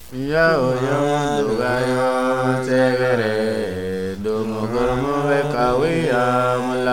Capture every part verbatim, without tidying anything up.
Ya oyo dugayo segere domo gormo be kawiya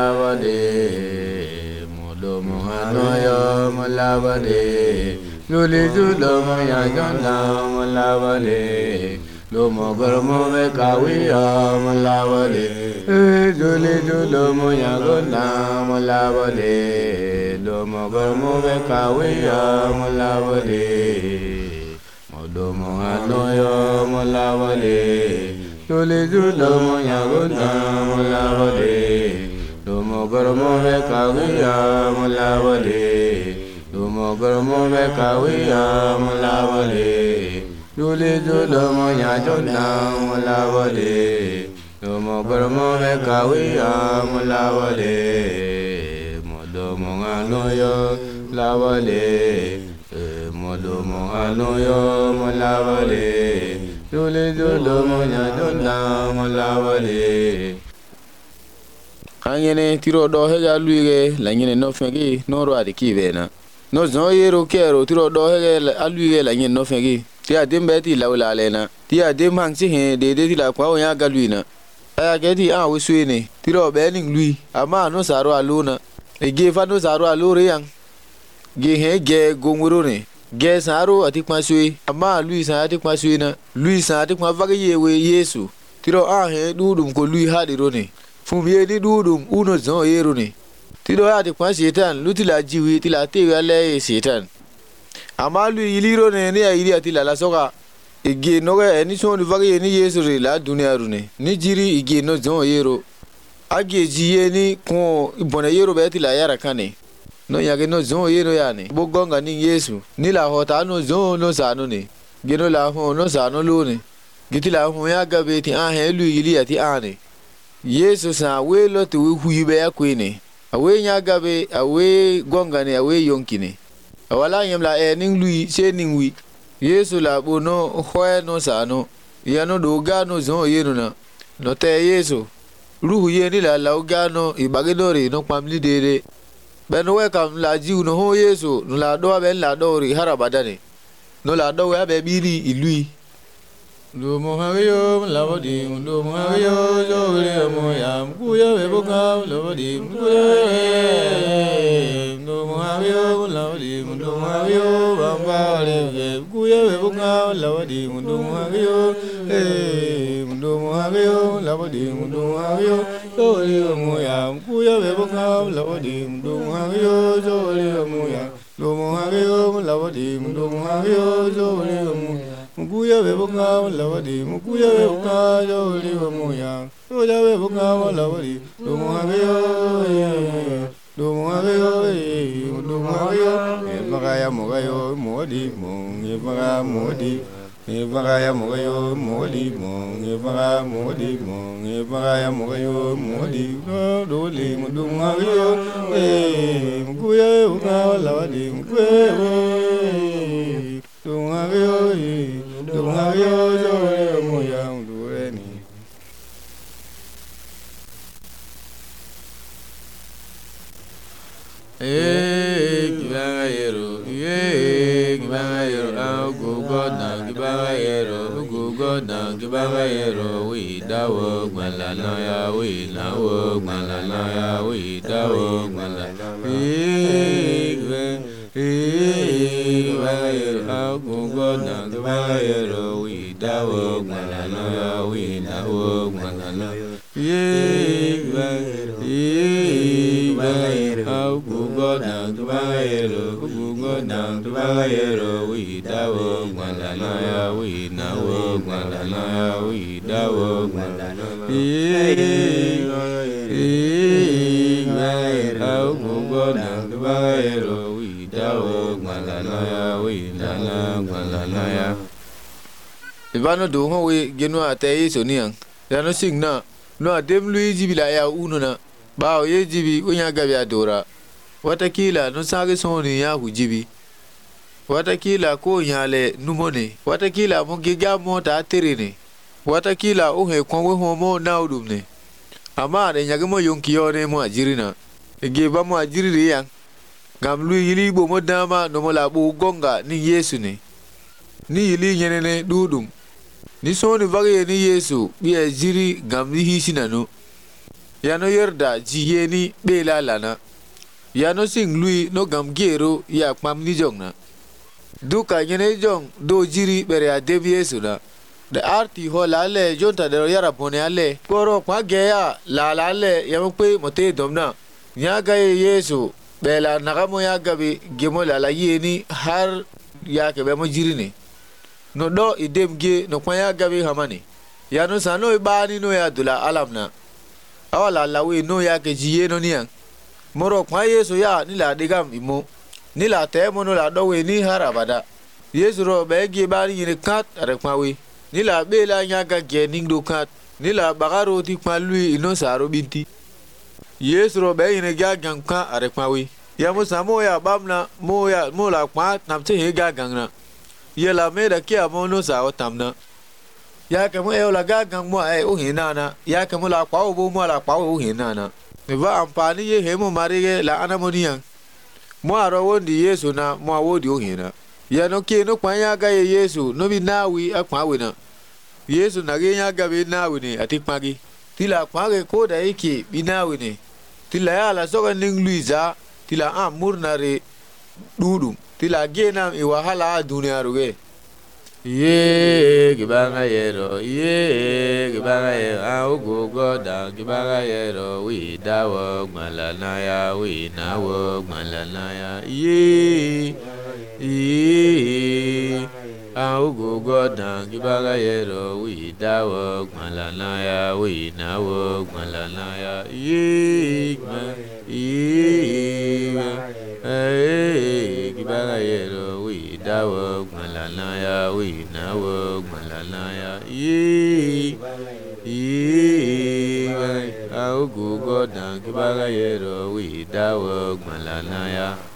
mulabade modomo hanoyo mulabade luli judomo ya jona mulabade domo gormo be kawiya mulabade luli judomo ya jona mulabade domo gormo be kawiya mulabade Domo anoyo mulawale, dole domo yagona mulawale, domo goromo be kawiya mulawale, domo goromo be kawiya mulawale, dole domo yagona mulawale, domo goromo be kawiya mulawale, modomo anoyo lawale. Modomo anoyo mulawale, dole domo nyadona mulawale. Kanyene tiro do hega luige la nyene no fengi no ro adiki bena. No zo yero kero tiro do hega aluige la nyene no fengi. Ti adem beti lawla lena. Ti adem hangsi he de de ti la kwa onya galuina. Aya geti a wiswene tiro bening lui ama no saro aluna. E gefa no saro alure yang. Ge he ge gonguro ne. Ge saro atikma sui ama lui sa atikma sui na lui sa atikma vage yewe Yesu tiro a he dudum ko lui hadiro ne fumye ni dudum uno zon yero ne tiro atikma setan lutila jiwi tila tewe ale setan ama lui iliro ne ne ayiri atila la soka ige noga eni so ni vage ni Yesu re la dunia rune ni jiri ige no zon yero age jiye ni ko ibona yero be tila yara kane no yage no zon yero yani bogonga ni Yesu ni la hota no zon no sano ne geno la ho no sano lo ne giti la ho ya gabe ti a he lu yili ati ane Yesu sa we lo ti we huibe ya kwene awe nya gabe awe gonga ne awe yonki ne awala yem la e ning lui se ning wi Yesu la bono ho no sano ya no do ga no zon yero na no te Yesu ruhu ye ni la la ga no ibagedori no pamli dede ben welcome la jiu no ho Yesu no la do ben la do ri harabadane no la do ya be biri ilui do mo hayo la bodi do mo hayo jo le mo ya ku ya be boka la bodi ku ya do mo hayo la bodi do mo hayo bamba le ku ya be boka la bodi do mo hayo eh do mo hayo la bodi do mo hayo jo le mo ya ku ya be boka la bodi do mo hayo jo le mo ya do mo hayo la bodi do mo hayo jo le mo Mukuya beboka lawadi, mukuya beboka joli wamuya. Oja beboka lawadi, dumuhageyo, dumuhageyo, dumuhageyo. Ebagaya mugayo modi mong, ebaga modi. Ebagaya mugayo modi mong, ebaga modi mong, ebagaya mugayo modi. Doli mudumuhageyo, mukuya beboka lawadi, mukuya. Dumuhageyo. Don't have your joy, Moyang, do any. Eh, Gibangayero, eh, Gibangayero, go God, now Gibangayero, go God, now Gibangayero, we dawo, Malanaya, we now work, Malanaya, we dawo, Malanaya, eh, Gibangayero, go God, now Gibangayero, we dawo, Malanaya, we now work, Malanaya, eh, Gibangayero, go God, now Gibangayero, go God, now Gibangayero, we dawo, Malanaya, we now work, Malanaya, we dawo, Malanaya, eh, Gibangayero, go God, now Gibangayero, we dawo, Malanaya, we now Malanaya. Ivano do ho we genu ate so niang. Ya no sing na. No adem lui jibi la ya uno na. Ba o ye jibi unya gabi adora. Watakila no sage so ni ya hu jibi. Watakila ko nyale numone. Watakila mo giga mo ta terene. Watakila o he kon we ho mo na udum ne. Ama de nyage mo yonki yo ne mo ajirina. Ege ba mo ajiri yang. Gam lui yili bo mo dama no mo la bo gonga ni Yesu ne. ni yili nyene dudum ni soni vage ni Yesu biya jiri gam ni hisinanu yano yerda jiyeni bela lana yano sing lui no gam gero ya kpam ni jongna duka nyene jong do jiri bere adem Yesu na de arti ho lale jonta de yara pone ale koro kwa geya la lale yampe mote domna nyaga Yesu bela nagamo ya gabi gemo la la yeni har ya ke be mo jiri ne no do idem ge no kwa ya gabi hamani yano sano ibani no ya dula alamna awala lawe no ya ke jiye no niang moro kwa Yesu ya ni la digam imo ni la te mo no la do we ni harabada Yesu ro be ge bani ni kat are kwa we ni la be la nyaga ge ning do kat ni la bagaro ti kwa lui ino saro binti Yesu ro be ni ga gang ka are kwa we ya mo samo ya bamna mo ya mo la kwa nam te he ga gang na ye la me da kia mo no sa o tamna ya ke mo e la ga gang mo e o hinana ya ke mo la kwa o bo mo la kwa o hinana me va ampani ye he mo marige la anamonian mo aro wondi Yesu na mo awodi o hina ya no ke no kwa ya ga ye Yesu no bi nawi akwa we na Yesu na ge ya ga be nawi ne atikpagi tila kwa ge ko da yake bi nawi ne tila ya la so ga ning luiza tila amur na re dudum tila gena i wahala dunia ruge ye gibanga yero ye gibanga ye au gogoda gibanga yero wi dawo malana ya wi nawo malana ya ye ye au gogoda gibanga yero wi dawo malana ya wi nawo malana ya ye ye eh gibanga yero wi dawo malana ya wi nawo malana ya ye ye au gogoda gibanga yero wi dawo malana ya